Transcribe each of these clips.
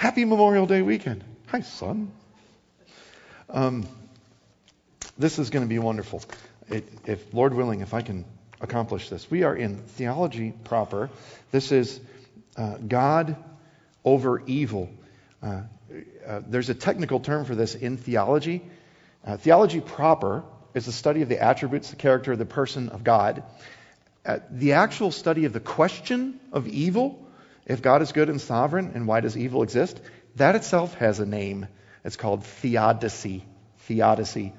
Happy Memorial Day weekend. Hi, son. This is going to be wonderful. If Lord willing, if I can accomplish this. We are in Theology Proper. This is God over evil. There's a technical term for this in theology. Theology proper is the study of the attributes, the character, the person of God. The actual study of the question of evil, if God is good and sovereign, and why does evil exist, that itself has a name. It's called theodicy. Theodicy.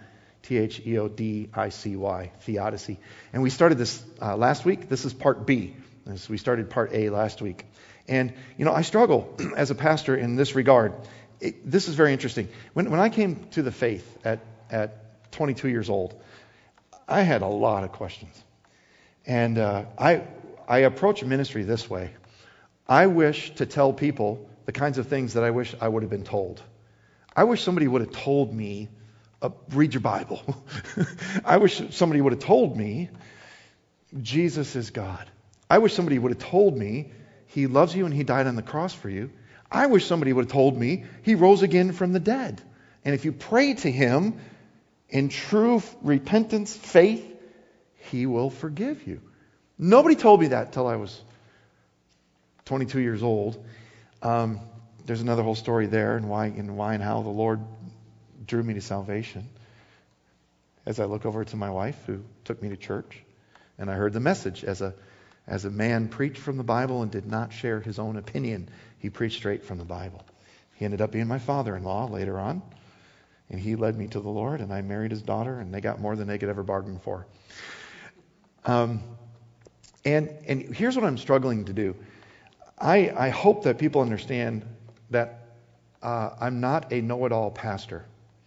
Theodicy. Theodicy. And we started this last week. This is part B. We started part A last week. And, I struggle as a pastor in this regard. This is very interesting. When I came to the faith at 22 years old, I had a lot of questions. And I approach ministry this way. I wish to tell people the kinds of things that I wish I would have been told. I wish somebody would have told me, read your Bible. I wish somebody would have told me, Jesus is God. I wish somebody would have told me, He loves you and He died on the cross for you. I wish somebody would have told me, He rose again from the dead. And if you pray to Him in true repentance, faith, He will forgive you. Nobody told me that till I was 22 years old. There's another whole story there and why and how the Lord drew me to salvation. As I look over to my wife who took me to church, and I heard the message as a man preached from the Bible and did not share his own opinion. He preached straight from the Bible. He ended up being my father-in-law later on, and he led me to the Lord, and I married his daughter, and they got more than they could ever bargain for. And here's what I'm struggling to do. I hope that people understand that I'm not a know-it-all pastor.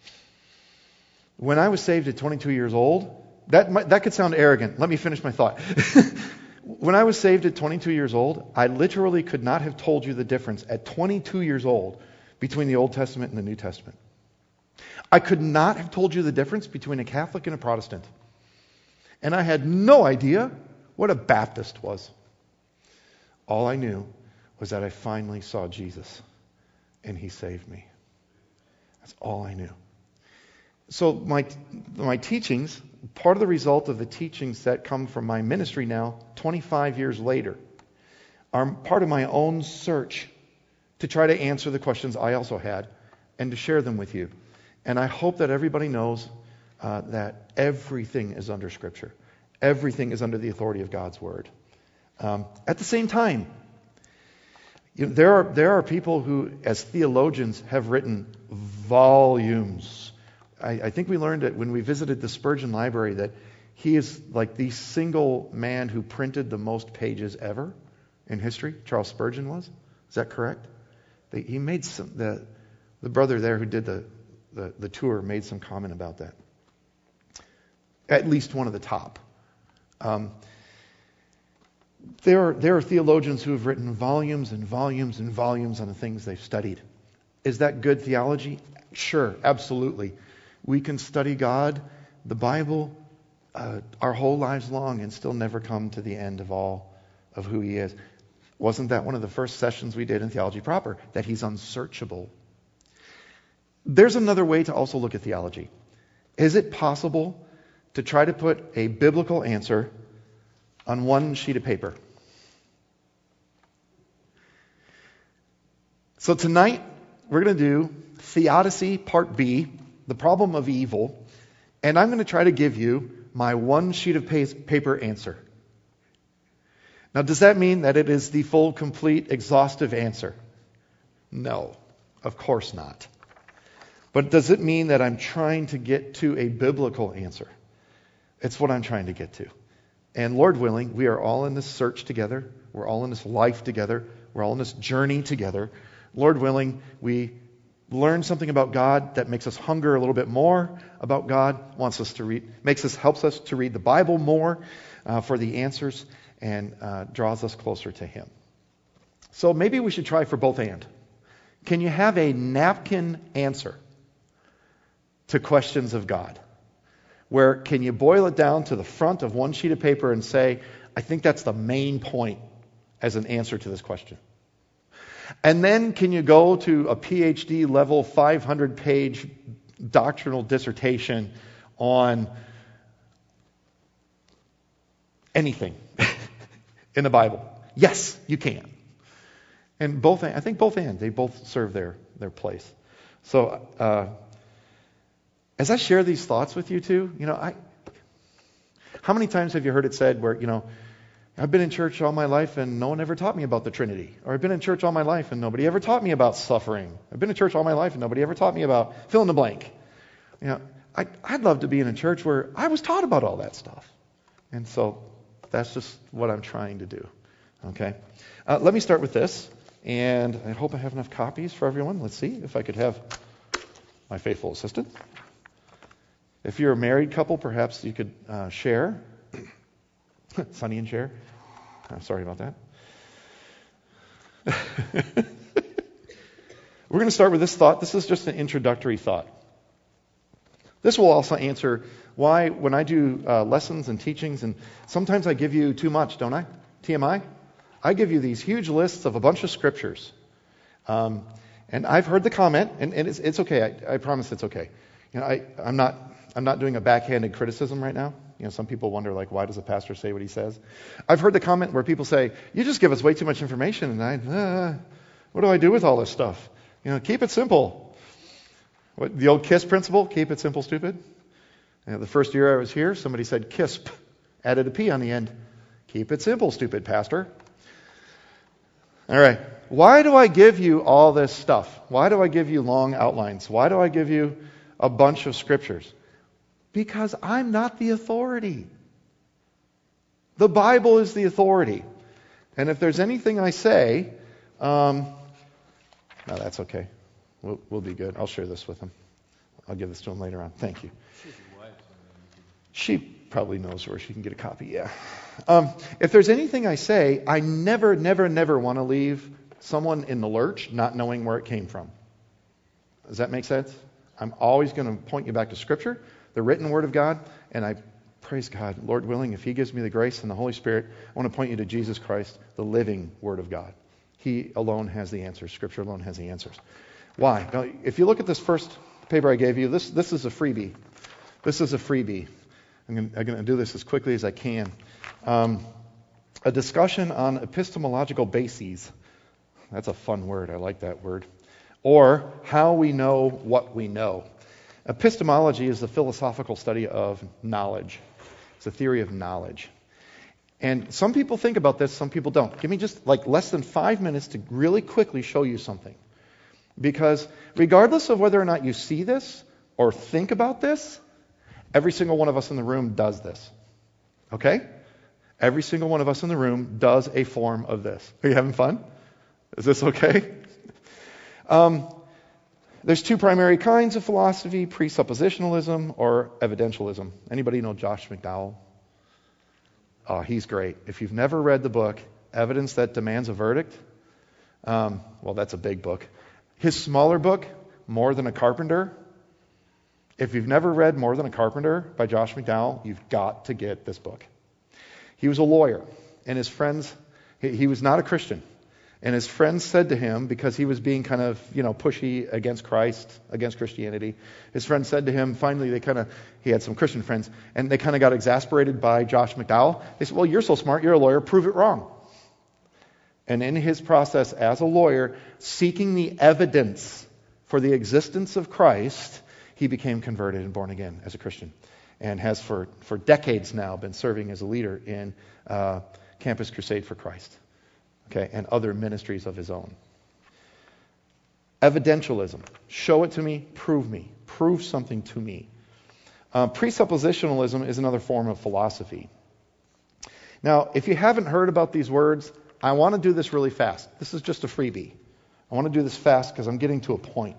When I was saved at 22 years old, that could sound arrogant. Let me finish my thought. When I was saved at 22 years old, I literally could not have told you the difference at 22 years old between the Old Testament and the New Testament. I could not have told you the difference between a Catholic and a Protestant. And I had no idea what a Baptist was. All I knew was that I finally saw Jesus and He saved me. That's all I knew. So my teachings, part of the result of the teachings that come from my ministry now, 25 years later, are part of my own search to try to answer the questions I also had and to share them with you. And I hope that everybody knows that everything is under Scripture. Everything is under the authority of God's Word. At the same time, there are people who, as theologians, have written volumes. I think we learned it when we visited the Spurgeon Library that he is like the single man who printed the most pages ever in history. Charles Spurgeon was. Is that correct? He made the brother there who did the tour made some comment about that. At least one of the top. There are theologians who have written volumes and volumes and volumes on the things they've studied. Is that good theology? Sure, absolutely. We can study God, the Bible, our whole lives long and still never come to the end of all of who He is. Wasn't that one of the first sessions we did in Theology Proper? That He's unsearchable. There's another way to also look at theology. Is it possible to try to put a biblical answer on one sheet of paper? So tonight, we're going to do Theodicy Part B, the problem of evil, and I'm going to try to give you my one sheet of paper answer. Now, does that mean that it is the full, complete, exhaustive answer? No, of course not. But does it mean that I'm trying to get to a biblical answer? It's what I'm trying to get to. And Lord willing, we are all in this search together. We're all in this life together. We're all in this journey together. Lord willing, we learn something about God that makes us hunger a little bit more about God, helps us to read the Bible more for the answers, and draws us closer to Him. So maybe we should try for both and. Can you have a napkin answer to questions of God? Where can you boil it down to the front of one sheet of paper and say, I think that's the main point as an answer to this question? And then can you go to a PhD level 500-page doctrinal dissertation on anything in the Bible? Yes, you can. And I think they both serve their place. So as I share these thoughts with you too, how many times have you heard it said where, I've been in church all my life and no one ever taught me about the Trinity. Or I've been in church all my life and nobody ever taught me about suffering. I've been in church all my life and nobody ever taught me about fill in the blank. I'd love to be in a church where I was taught about all that stuff. And so that's just what I'm trying to do. Okay? Let me start with this. And I hope I have enough copies for everyone. Let's see if I could have my faithful assistant. If you're a married couple, perhaps you could share. Sonny and share. I'm sorry about that. We're going to start with this thought. This is just an introductory thought. This will also answer why when I do lessons and teachings, and sometimes I give you too much, don't I? TMI? I give you these huge lists of a bunch of scriptures. And I've heard the comment, and it's okay. I promise it's okay. I'm not doing a backhanded criticism right now. Some people wonder, why does a pastor say what he says? I've heard the comment where people say, you just give us way too much information, and what do I do with all this stuff? Keep it simple. The old KISS principle, keep it simple, stupid. The first year I was here, somebody said KISP, added a P on the end. Keep it simple, stupid pastor. All right. Why do I give you all this stuff? Why do I give you long outlines? Why do I give you a bunch of scriptures? Because I'm not the authority. The Bible is the authority. And if there's anything I say, no, that's okay. We'll be good. I'll share this with him. I'll give this to him later on. Thank you. She probably knows where she can get a copy, yeah. If there's anything I say, I never want to leave someone in the lurch not knowing where it came from. Does that make sense? I'm always going to point you back to Scripture, the written Word of God, and I praise God, Lord willing, if He gives me the grace and the Holy Spirit, I want to point you to Jesus Christ, the living Word of God. He alone has the answers. Scripture alone has the answers. Why? Now, if you look at this first paper I gave you, this is a freebie. This is a freebie. I'm going to do this as quickly as I can. A discussion on epistemological bases. That's a fun word. I like that word. Or how we know what we know. Epistemology is the philosophical study of knowledge. It's a theory of knowledge. And some people think about this, some people don't. Give me just less than 5 minutes to really quickly show you something. Because regardless of whether or not you see this or think about this, every single one of us in the room does this. Okay? Every single one of us in the room does a form of this. Are you having fun? Is this okay? There's two primary kinds of philosophy, presuppositionalism or evidentialism. Anybody know Josh McDowell? Oh, he's great. If you've never read the book, Evidence That Demands a Verdict, well, that's a big book. His smaller book, More Than a Carpenter, if you've never read More Than a Carpenter by Josh McDowell, you've got to get this book. He was a lawyer, and his friends, he was not a Christian. And his friends said to him, because he was being kind of, pushy against Christ, against Christianity, his friends said to him, finally he had some Christian friends, and they kind of got exasperated by Josh McDowell. They said, well, you're so smart, you're a lawyer, prove it wrong. And in his process as a lawyer, seeking the evidence for the existence of Christ, he became converted and born again as a Christian, and has for decades now been serving as a leader in Campus Crusade for Christ. Okay, and other ministries of his own. Evidentialism. Show it to me, prove something to me. Presuppositionalism is another form of philosophy. Now, if you haven't heard about these words, I want to do this really fast. This is just a freebie. I want to do this fast because I'm getting to a point.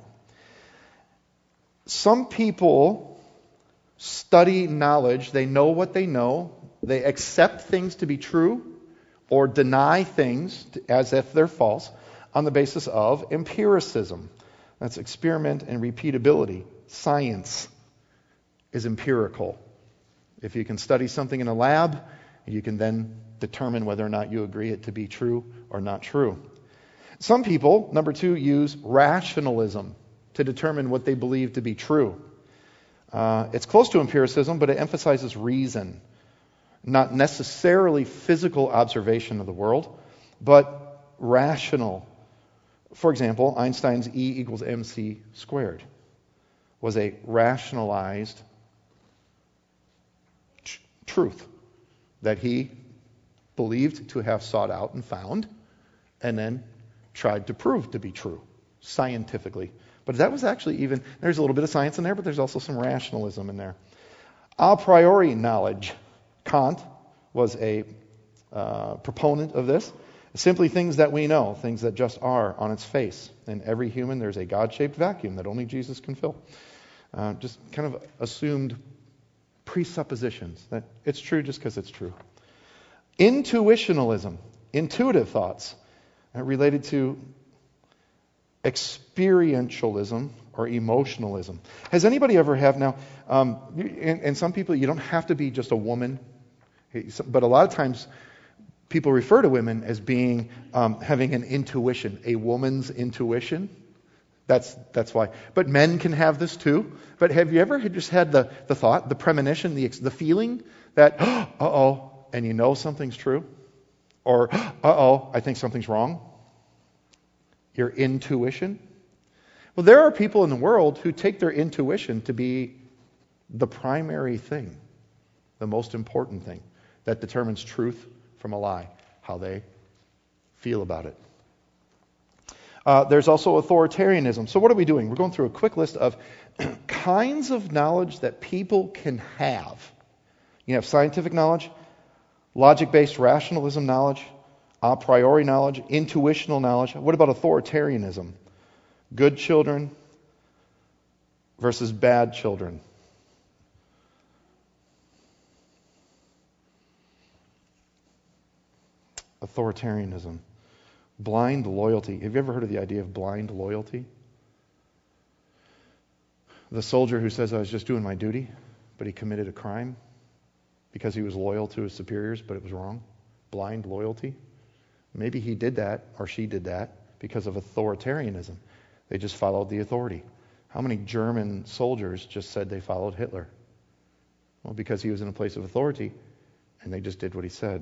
Some people study knowledge. They know what they know. They accept things to be true or deny things as if they're false on the basis of empiricism. That's experiment and repeatability. Science is empirical. If you can study something in a lab, you can then determine whether or not you agree it to be true or not true. Some people, number 2, use rationalism to determine what they believe to be true. It's close to empiricism, but it emphasizes reason, not necessarily physical observation of the world, but rational. For example, Einstein's E equals mc squared was a rationalized truth that he believed to have sought out and found, and then tried to prove to be true scientifically. But that was actually there's a little bit of science in there, but there's also some rationalism in there. A priori knowledge. Kant was a proponent of this. Simply things that we know, things that just are on its face. In every human, there's a God-shaped vacuum that only Jesus can fill. Just kind of assumed presuppositions that it's true just because it's true. Intuitionalism, intuitive thoughts related to experientialism or emotionalism. Has anybody ever have now, and some people, you don't have to be just a woman, but a lot of times people refer to women as being having an intuition, a woman's intuition. That's why. But men can have this too. But have you ever just had the thought, the premonition, the feeling that, uh-oh, and you know something's true? Or, uh-oh, I think something's wrong? Your intuition? Well, there are people in the world who take their intuition to be the primary thing, the most important thing that determines truth from a lie, how they feel about it. There's also authoritarianism. So what are we doing? We're going through a quick list of kinds of knowledge that people can have. You have scientific knowledge, logic-based rationalism knowledge, a priori knowledge, intuitional knowledge. What about authoritarianism? Good children versus bad children. Authoritarianism. Blind loyalty. Have you ever heard of the idea of blind loyalty? The soldier who says, I was just doing my duty, but he committed a crime because he was loyal to his superiors, but it was wrong. Blind loyalty. Maybe he did that, or she did that, because of authoritarianism. They just followed the authority. How many German soldiers just said they followed Hitler? Well, because he was in a place of authority, and they just did what he said.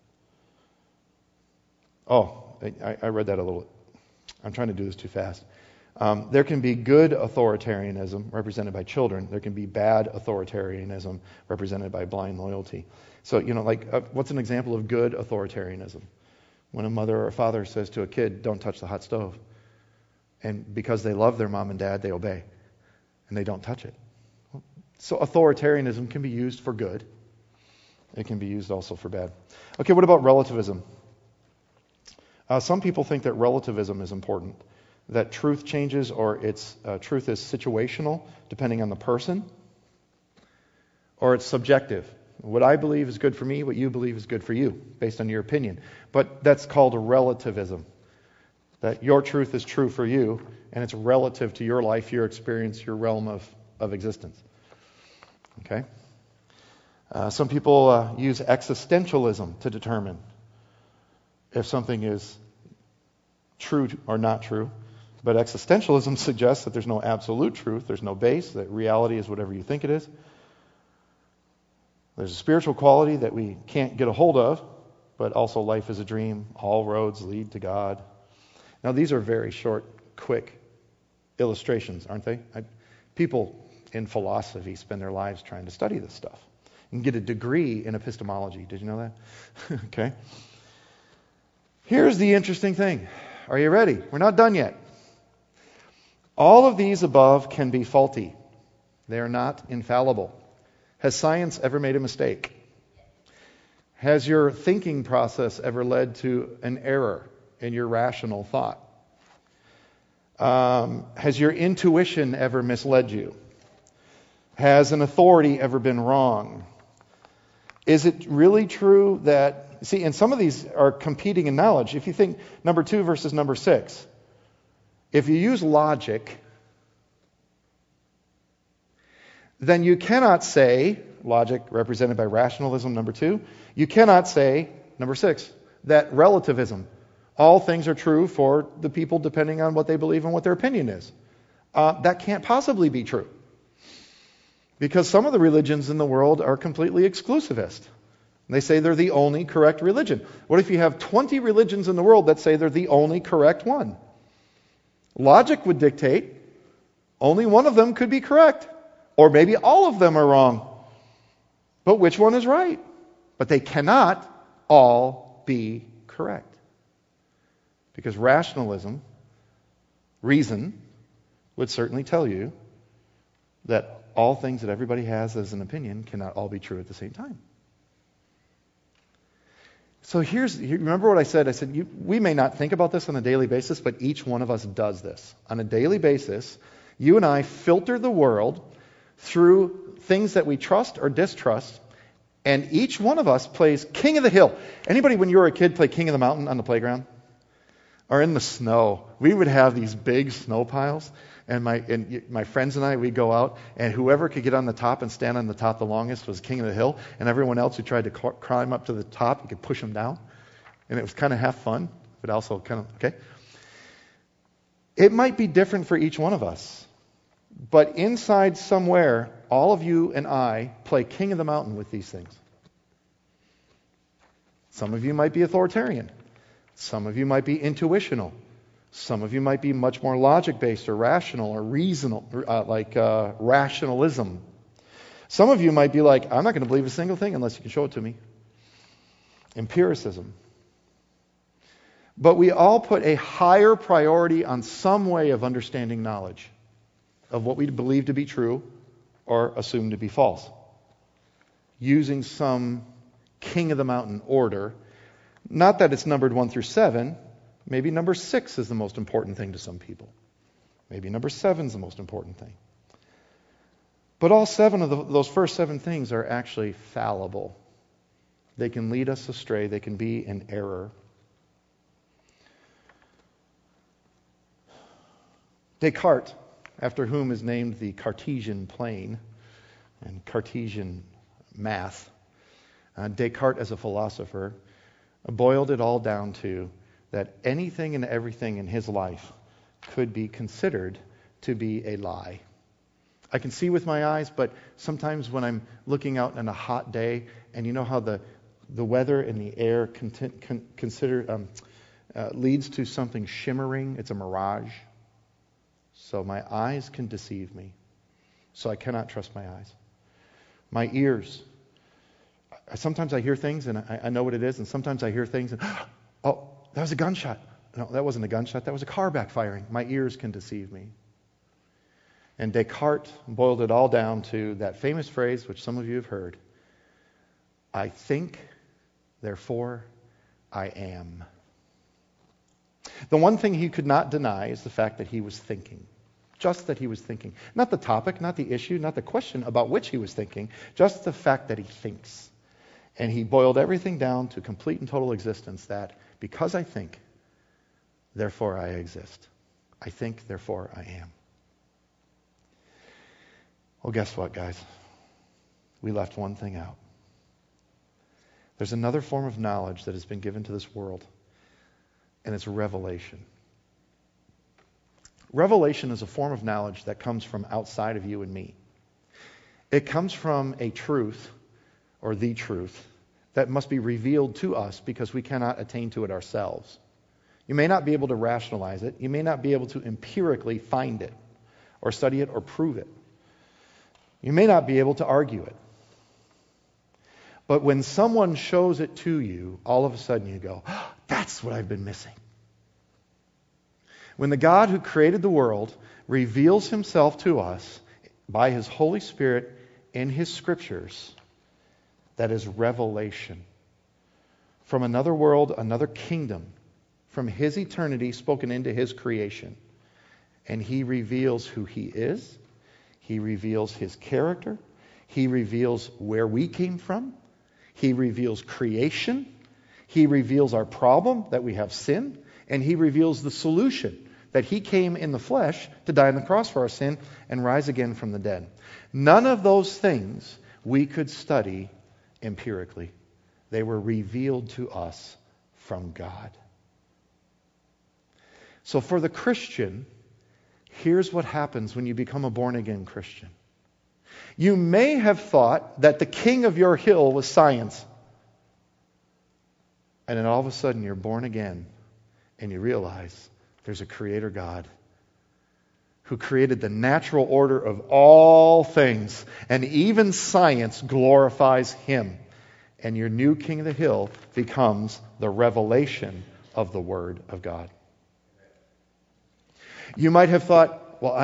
Oh, I read that a little. I'm trying to do this too fast. There can be good authoritarianism represented by children. There can be bad authoritarianism represented by blind loyalty. So, what's an example of good authoritarianism? When a mother or a father says to a kid, don't touch the hot stove. And because they love their mom and dad, they obey. And they don't touch it. So authoritarianism can be used for good. It can be used also for bad. Okay, what about relativism? Some people think that relativism is important. That truth changes, or truth is situational, depending on the person. Or it's subjective. What I believe is good for me, what you believe is good for you, based on your opinion. But that's called a relativism. That your truth is true for you, and it's relative to your life, your experience, your realm of existence. Okay? Some people use existentialism to determine if something is true or not true. But existentialism suggests that there's no absolute truth, there's no base, that reality is whatever you think it is. There's a spiritual quality that we can't get a hold of, but also life is a dream. All roads lead to God. Now, these are very short, quick illustrations, aren't they? People in philosophy spend their lives trying to study this stuff and get a degree in epistemology. Did you know that? Okay. Here's the interesting thing. Are you ready? We're not done yet. All of these above can be faulty. They are not infallible. Has science ever made a mistake? Has your thinking process ever led to an error in your rational thought? Has your intuition ever misled you? Has an authority ever been wrong? Is it really true that, see, and some of these are competing in knowledge. If you think number 2 versus number 6, if you use logic, then you cannot say, logic represented by rationalism, number 2, you cannot say, number 6, that relativism, all things are true for the people depending on what they believe and what their opinion is. That can't possibly be true. Because some of the religions in the world are completely exclusivist. They say they're the only correct religion. What if you have 20 religions in the world that say they're the only correct one? Logic would dictate only one of them could be correct. Or maybe all of them are wrong. But which one is right? But they cannot all be correct. Because rationalism, reason, would certainly tell you that all things that everybody has as an opinion cannot all be true at the same time. So remember what I said? I said, we may not think about this on a daily basis, but each one of us does this. On a daily basis, you and I filter the world through things that we trust or distrust, and each one of us plays king of the hill. Anybody, when you were a kid, play king of the mountain on the playground? Or in the snow? We would have these big snow piles, and my friends and I, we'd go out, and whoever could get on the top and stand on the top the longest was king of the hill, and everyone else who tried to climb up to the top, you could push them down. And it was kind of half fun, but also kind of, okay? It might be different for each one of us, but inside somewhere, all of you and I play king of the mountain with these things. Some of you might be authoritarian. Some of you might be intuitional. Some of you might be much more logic-based or rational or rationalism. Some of you might be like, I'm not going to believe a single thing unless you can show it to me. Empiricism. But we all put a higher priority on some way of understanding knowledge of what we believe to be true or assume to be false, using some king of the mountain order. Not that it's numbered 1 through 7. Maybe number 6 is the most important thing to some people. Maybe number 7 is the most important thing. But all 7 of those first 7 things are actually fallible. They can lead us astray. They can be in error. Descartes, after whom is named the Cartesian plane and Cartesian math, Descartes as a philosopher boiled it all down to that anything and everything in his life could be considered to be a lie. I can see with my eyes, but sometimes when I'm looking out on a hot day, and you know how the weather and the air leads to something shimmering, it's a mirage. So my eyes can deceive me. So I cannot trust my eyes. My ears. Sometimes I hear things and I know what it is, and sometimes I hear things and, oh, that was a gunshot. No, that wasn't a gunshot. That was a car backfiring. My ears can deceive me. And Descartes boiled it all down to that famous phrase, which some of you have heard. I think, therefore I am. The one thing he could not deny is the fact that he was thinking. Just that he was thinking. Not the topic, not the issue, not the question about which he was thinking, just the fact that he thinks. And he boiled everything down to complete and total existence, that because I think, therefore I exist. I think, therefore I am. Well, guess what, guys? We left one thing out. There's another form of knowledge that has been given to this world, and it's revelation. Revelation is a form of knowledge that comes from outside of you and me. It comes from a truth, or the truth, that must be revealed to us because we cannot attain to it ourselves. You may not be able to rationalize it. You may not be able to empirically find it, or study it, or prove it. You may not be able to argue it. But when someone shows it to you, all of a sudden you go, oh, that's what I've been missing. When the God who created the world reveals himself to us by his Holy Spirit in his scriptures, that is revelation. From another world, another kingdom, from his eternity spoken into his creation. And he reveals who he is. He reveals his character. He reveals where we came from. He reveals creation. He reveals our problem, that we have sin. And he reveals the solution, that he came in the flesh to die on the cross for our sin and rise again from the dead. None of those things we could study empirically. They were revealed to us from God. So for the Christian, here's what happens when you become a born-again Christian. You may have thought that the king of your hill was science. And then all of a sudden you're born again and you realize there's a creator God who created the natural order of all things. And even science glorifies him. And your new king of the hill becomes the revelation of the Word of God. You might have thought, well,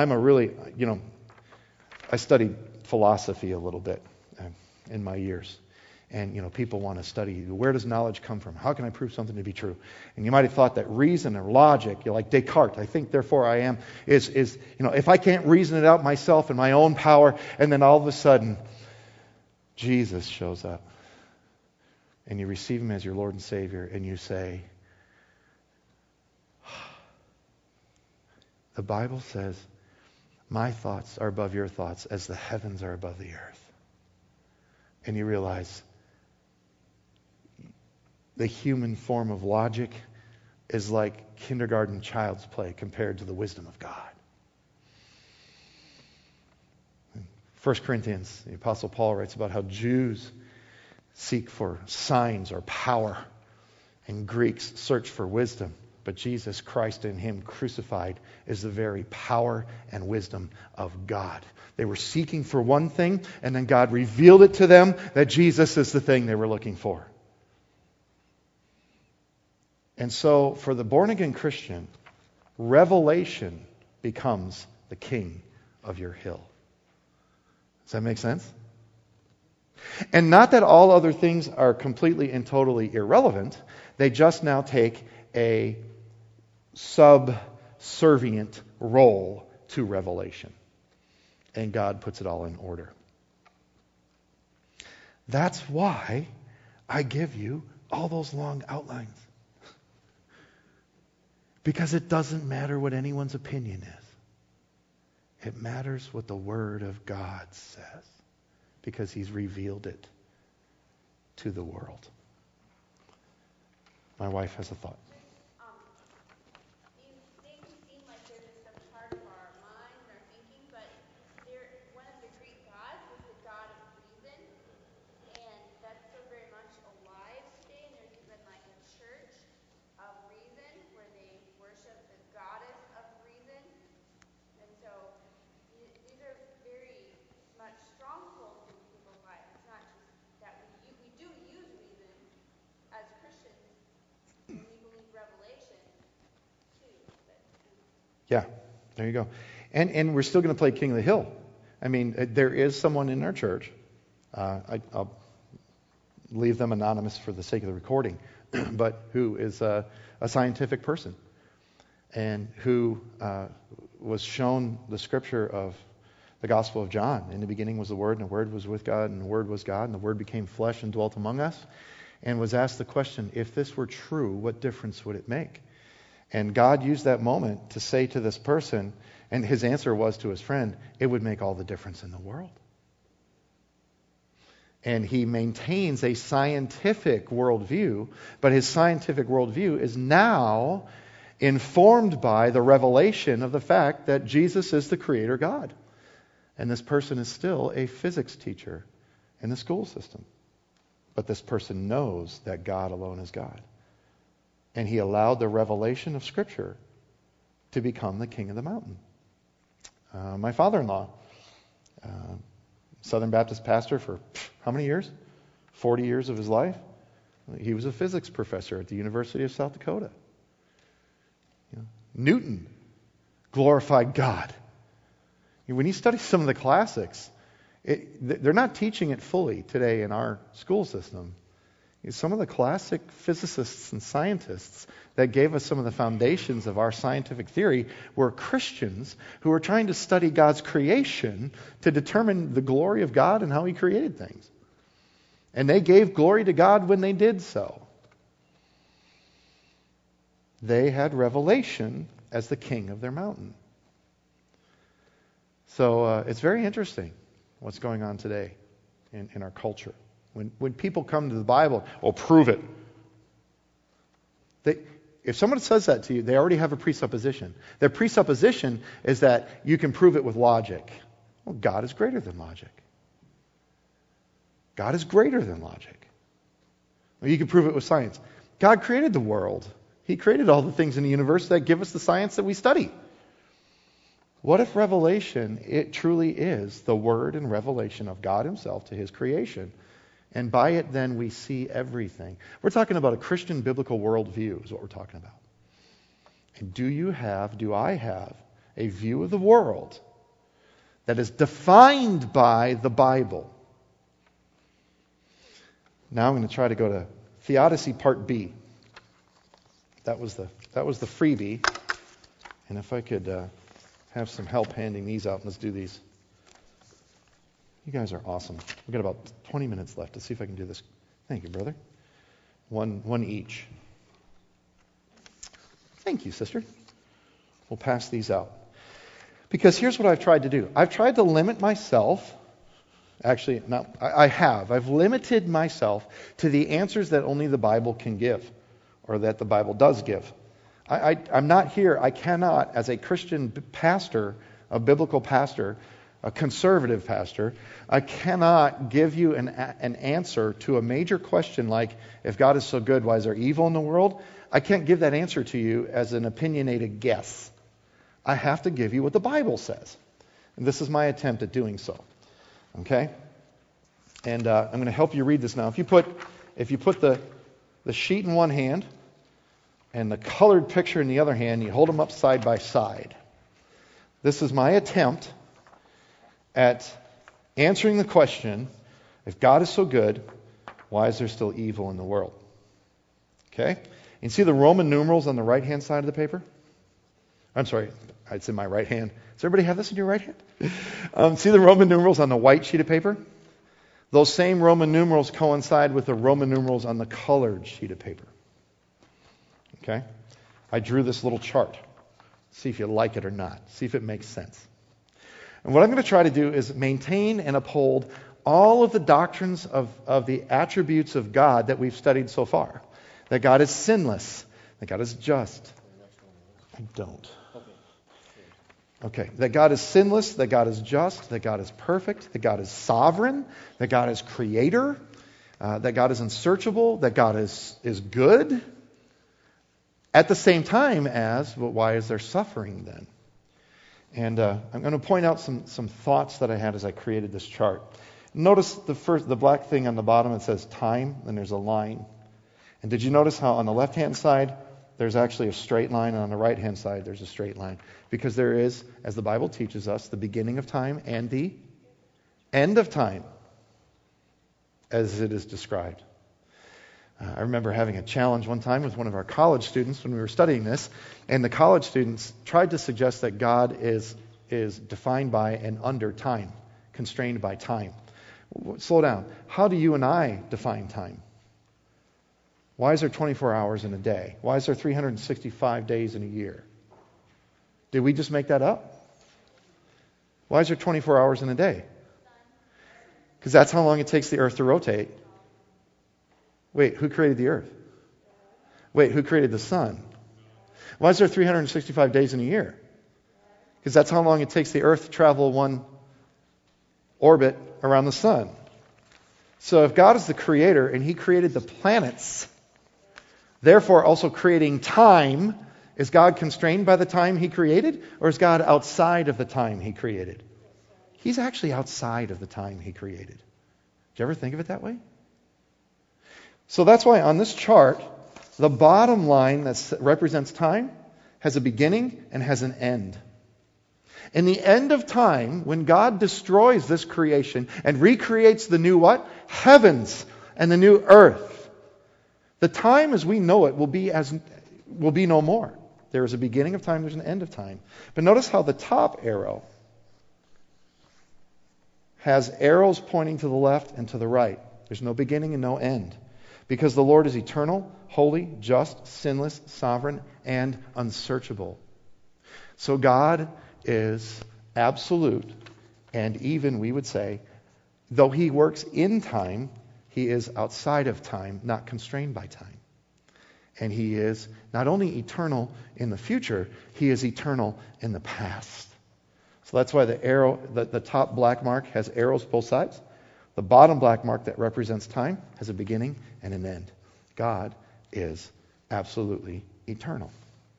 I studied philosophy a little bit in my years. And, people want to study, where does knowledge come from? How can I prove something to be true? And you might have thought that reason or logic, you're like Descartes, I think, therefore I am, is if I can't reason it out myself in my own power, and then all of a sudden, Jesus shows up. And you receive him as your Lord and Savior, and you say, the Bible says, my thoughts are above your thoughts as the heavens are above the earth. And you realize the human form of logic is like kindergarten child's play compared to the wisdom of God. 1 Corinthians, the Apostle Paul writes about how Jews seek for signs or power, and Greeks search for wisdom. But Jesus Christ in him crucified is the very power and wisdom of God. They were seeking for one thing, and then God revealed it to them that Jesus is the thing they were looking for. And so, for the born-again Christian, revelation becomes the king of your hill. Does that make sense? And not that all other things are completely and totally irrelevant. They just now take a subservient role to revelation. And God puts it all in order. That's why I give you all those long outlines. Because it doesn't matter what anyone's opinion is. It matters what the Word of God says. Because He's revealed it to the world. My wife has a thought. These things seem like they're just some part of our mind and our thinking, but one of the Greek gods was the god of reason, and that's still very much alive today. And there's even like a church of reason where they worship the goddess of reason. And so these are very much strongholds in people's lives. It's not just that we do use reason as Christians when we believe revelation too. Yeah, there you go. And we're still going to play King of the Hill. I mean, there is someone in our church. I'll leave them anonymous for the sake of the recording, but who is a scientific person and who was shown the scripture of the Gospel of John. In the beginning was the Word, and the Word was with God, and the Word was God, and the Word became flesh and dwelt among us, and was asked the question, if this were true, what difference would it make? And God used that moment to say to this person, and his answer was to his friend, it would make all the difference in the world. And he maintains a scientific worldview, but his scientific worldview is now informed by the revelation of the fact that Jesus is the Creator God. And this person is still a physics teacher in the school system. But this person knows that God alone is God. And he allowed the revelation of Scripture to become the king of the mountain. My father-in-law, Southern Baptist pastor for how many years? 40 years of his life. He was a physics professor at the University of South Dakota. Newton glorified God. When you study some of the classics, they're not teaching it fully today in our school system. Some of the classic physicists and scientists that gave us some of the foundations of our scientific theory were Christians who were trying to study God's creation to determine the glory of God and how He created things. And they gave glory to God when they did so. They had revelation as the king of their mountain. So it's very interesting what's going on today in our culture. When people come to the Bible, prove it. If someone says that to you, they already have a presupposition. Their presupposition is that you can prove it with logic. Well, God is greater than logic. God is greater than logic. Well, you can prove it with science. God created the world. He created all the things in the universe that give us the science that we study. What if revelation, it truly is the word and revelation of God himself to his creation? And by it, then, we see everything. We're talking about a Christian biblical worldview is what we're talking about. And do I have a view of the world that is defined by the Bible? Now I'm going to try to go to Theodicy Part B. That was the freebie. And if I could have some help handing these out, let's do these. You guys are awesome. We've got about 20 minutes left. Let's see if I can do this. Thank you, brother. One each. Thank you, sister. We'll pass these out. Because here's what I've tried to do. I've tried to limit myself. Actually, I have. I've limited myself to the answers that only the Bible can give, or that the Bible does give. I'm not here. I cannot, as a Christian pastor, a biblical pastor, a conservative pastor, I cannot give you an answer to a major question like, if God is so good, why is there evil in the world? I can't give that answer to you as an opinionated guess. I have to give you what the Bible says. And this is my attempt at doing so. Okay? And I'm going to help you read this now. If you put the sheet in one hand and the colored picture in the other hand, you hold them up side by side. This is my attempt at answering the question, if God is so good, why is there still evil in the world? Okay? You see the Roman numerals on the right-hand side of the paper? I'm sorry, it's in my right hand. Does everybody have this in your right hand? See the Roman numerals on the white sheet of paper? Those same Roman numerals coincide with the Roman numerals on the colored sheet of paper. Okay? I drew this little chart. See if you like it or not. See if it makes sense. And what I'm going to try to do is maintain and uphold all of the doctrines of the attributes of God that we've studied so far. That God is sinless. That God is just. I don't. Okay. That God is sinless. That God is just. That God is perfect. That God is sovereign. That God is creator. That God is unsearchable. That God is good. At the same time as, but why is there suffering then? And I'm going to point out some thoughts that I had as I created this chart. Notice the black thing on the bottom, it says time, and there's a line. And did you notice how on the left-hand side, there's actually a straight line, and on the right-hand side, there's a straight line? Because there is, as the Bible teaches us, the beginning of time and the end of time, as it is described. I remember having a challenge one time with one of our college students when we were studying this, and the college students tried to suggest that God is defined by and under time, constrained by time. Slow down. How do you and I define time? Why is there 24 hours in a day? Why is there 365 days in a year? Did we just make that up? Why is there 24 hours in a day? Because that's how long it takes the earth to rotate. Wait, who created the earth? Wait, who created the sun? Why is there 365 days in a year? Because that's how long it takes the earth to travel one orbit around the sun. So if God is the creator and he created the planets, therefore also creating time, is God constrained by the time he created? Or is God outside of the time he created? He's actually outside of the time he created. Did you ever think of it that way? So that's why on this chart, the bottom line that represents time has a beginning and has an end. In the end of time, when God destroys this creation and recreates the new what? Heavens and the new earth. The time as we know it will be no more. There is a beginning of time, there's an end of time. But notice how the top arrow has arrows pointing to the left and to the right. There's no beginning and no end. Because the Lord is eternal, holy, just, sinless, sovereign, and unsearchable. So God is absolute, and even, we would say, though he works in time, he is outside of time, not constrained by time. And he is not only eternal in the future, he is eternal in the past. So that's why the top black mark has arrows both sides. The bottom black mark that represents time has a beginning and an end. God is absolutely eternal.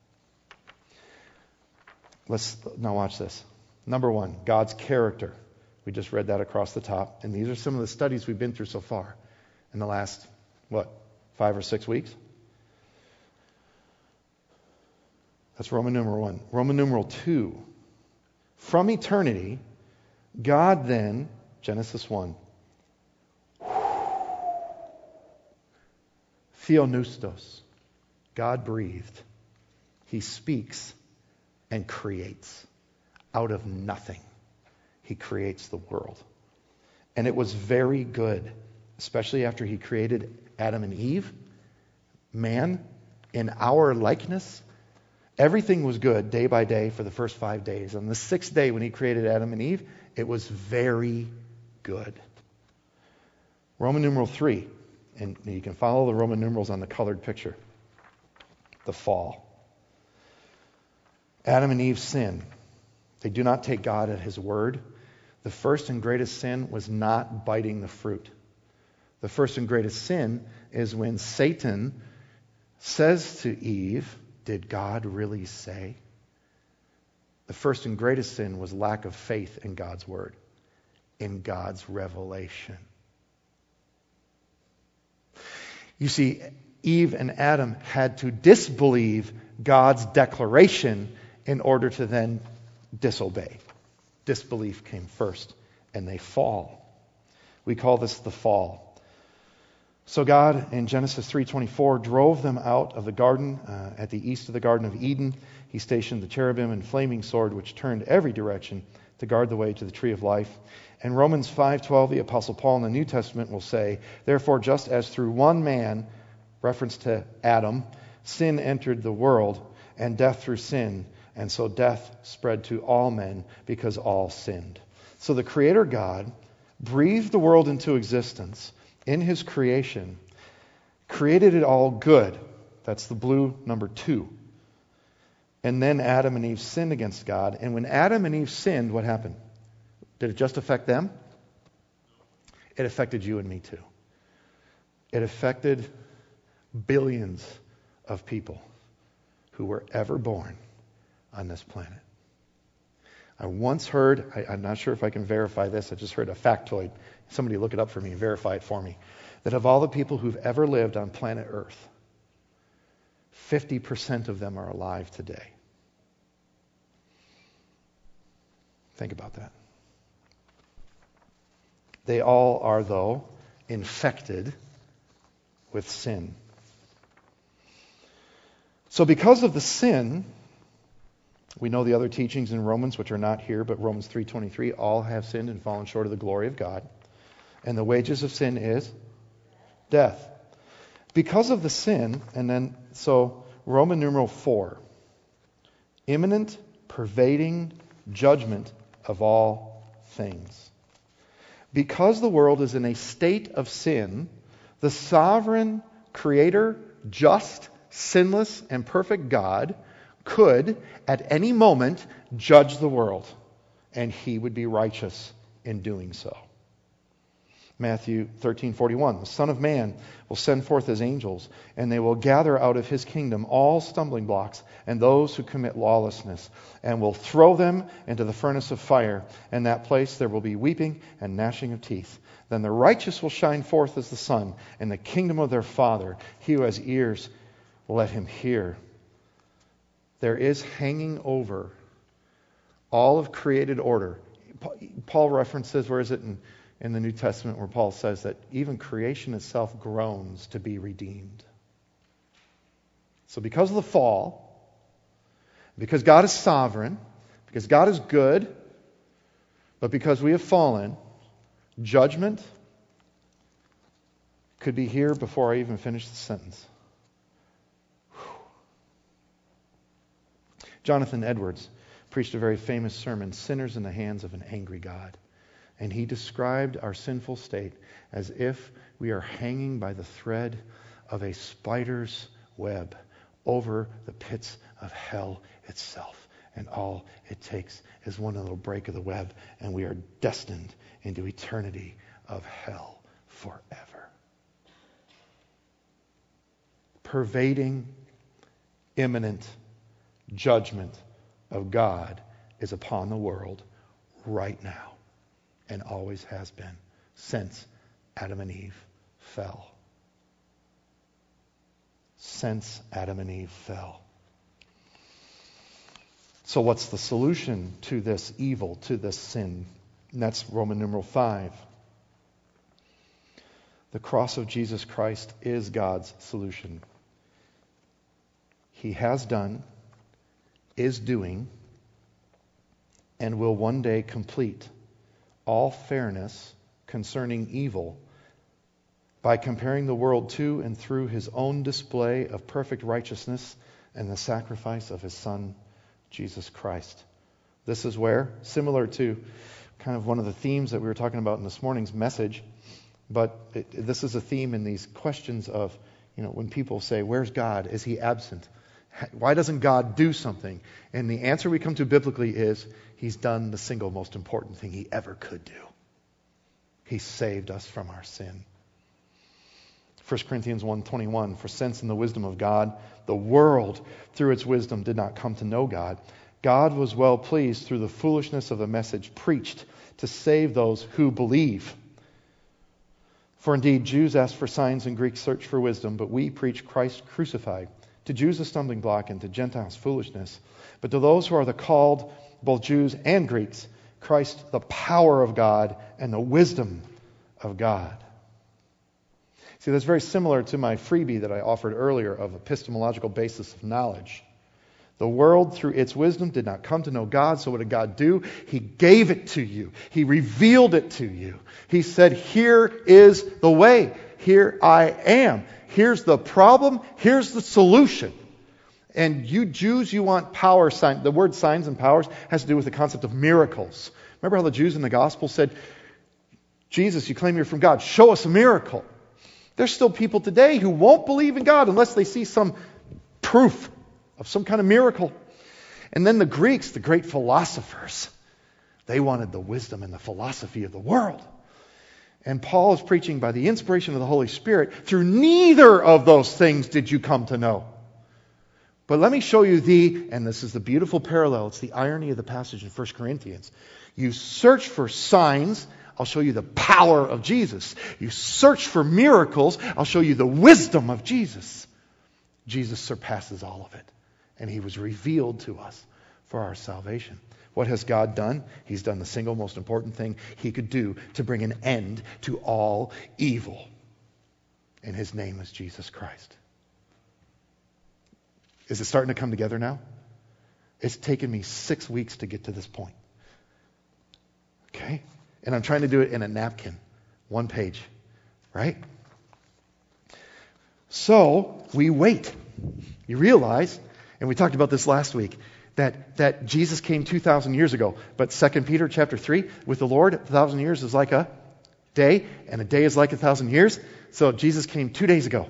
Let's now watch this. Number one, God's character. We just read that across the top. And these are some of the studies we've been through so far in the last, 5 or 6 weeks? That's Roman numeral 1. Roman numeral 2. From eternity, God then, Genesis 1, Theopneustos, God breathed. He speaks and creates. Out of nothing, he creates the world. And it was very good, especially after he created Adam and Eve, man, in our likeness. Everything was good day by day for the first 5 days. On the 6th day when he created Adam and Eve, it was very good. Roman numeral 3, and you can follow the Roman numerals on the colored picture. The fall. Adam and Eve sin. They do not take God at his word. The first and greatest sin was not biting the fruit. The first and greatest sin is when Satan says to Eve, did God really say? The first and greatest sin was lack of faith in God's word, in God's revelation. You see, Eve and Adam had to disbelieve God's declaration in order to then disobey. Disbelief came first, and they fall. We call this the fall. So God, in Genesis 3:24, drove them out of the garden at the east of the Garden of Eden. He stationed the cherubim and flaming sword, which turned every direction to guard the way to the tree of life. In Romans 5:12, the Apostle Paul in the New Testament will say, therefore, just as through one man, reference to Adam, sin entered the world, and death through sin, and so death spread to all men because all sinned. So the Creator God breathed the world into existence in his creation, created it all good. That's the blue number 2. And then Adam and Eve sinned against God. And when Adam and Eve sinned, what happened? Did it just affect them? It affected you and me too. It affected billions of people who were ever born on this planet. I once heard, I'm not sure if I can verify this, I just heard a factoid. Somebody look it up for me and verify it for me. That of all the people who've ever lived on planet Earth, 50% of them are alive today. Think about that. They all are, though, infected with sin. So because of the sin, we know the other teachings in Romans, which are not here, but Romans 3:23, all have sinned and fallen short of the glory of God. And the wages of sin is death. Because of the sin, and then, so Roman numeral 4, imminent, pervading judgment of all things. Because the world is in a state of sin, the sovereign, creator, just, sinless, and perfect God could, at any moment, judge the world, and he would be righteous in doing so. Matthew 13:41, the Son of Man will send forth his angels, and they will gather out of his kingdom all stumbling blocks and those who commit lawlessness, and will throw them into the furnace of fire. In that place there will be weeping and gnashing of teeth. Then the righteous will shine forth as the sun in the kingdom of their Father. He who has ears, let him hear. There is hanging over all of created order. Paul references, where is it in the New Testament, where Paul says that even creation itself groans to be redeemed. So because of the fall, because God is sovereign, because God is good, but because we have fallen, judgment could be here before I even finish the sentence. Jonathan Edwards preached a very famous sermon, Sinners in the Hands of an Angry God. And he described our sinful state as if we are hanging by the thread of a spider's web over the pits of hell itself. And all it takes is one little break of the web, and we are destined into eternity of hell forever. Pervading, imminent judgment of God is upon the world right now, and always has been since Adam and Eve fell. Since Adam and Eve fell. So what's the solution to this evil, to this sin? And that's Roman numeral 5. The cross of Jesus Christ is God's solution. He has done, is doing, and will one day complete all fairness concerning evil by comparing the world to and through his own display of perfect righteousness and the sacrifice of his Son, Jesus Christ. This is where, similar to kind of one of the themes that we were talking about in this morning's message, but this is a theme in these questions of, when people say, where's God? Is he absent? Why doesn't God do something? And the answer we come to biblically is, he's done the single most important thing he ever could do. He saved us from our sin. 1 Corinthians 1:21, for since in the wisdom of God, the world through its wisdom did not come to know God, God was well pleased through the foolishness of the message preached to save those who believe. For indeed, Jews ask for signs and Greeks search for wisdom, but we preach Christ crucified. To Jews a stumbling block and to Gentiles foolishness. But to those who are the called, both Jews and Greeks, Christ the power of God and the wisdom of God. See, that's very similar to my freebie that I offered earlier of epistemological basis of knowledge. The world, through its wisdom, did not come to know God, so what did God do? He gave it to you. He revealed it to you. He said, here is the way. Here I am. Here's the problem. Here's the solution. And you Jews, you want power signs. The word signs and powers has to do with the concept of miracles. Remember how the Jews in the gospel said, Jesus, you claim you're from God. Show us a miracle. There's still people today who won't believe in God unless they see some proof of some kind of miracle. And then the Greeks, the great philosophers, they wanted the wisdom and the philosophy of the world. And Paul is preaching by the inspiration of the Holy Spirit, through neither of those things did you come to know. But let me show you and this is the beautiful parallel, it's the irony of the passage in 1 Corinthians. You search for signs, I'll show you the power of Jesus. You search for miracles, I'll show you the wisdom of Jesus. Jesus surpasses all of it. And he was revealed to us for our salvation. What has God done? He's done the single most important thing he could do to bring an end to all evil. And his name is Jesus Christ. Is it starting to come together now? It's taken me 6 weeks to get to this point. Okay? And I'm trying to do it in a napkin. 1 page. Right? So, we wait. You realize, and we talked about this last week, that Jesus came 2,000 years ago. But 2 Peter chapter 3, with the Lord, 1,000 years is like a day, and a day is like 1,000 years. So Jesus came 2 days ago.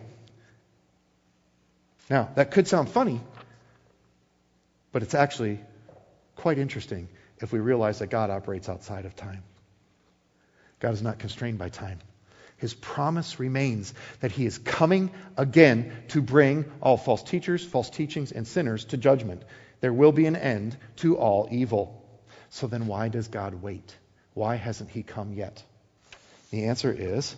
Now, that could sound funny, but it's actually quite interesting if we realize that God operates outside of time. God is not constrained by time. His promise remains that he is coming again to bring all false teachers, false teachings, and sinners to judgment. There will be an end to all evil. So then why does God wait? Why hasn't he come yet? The answer is,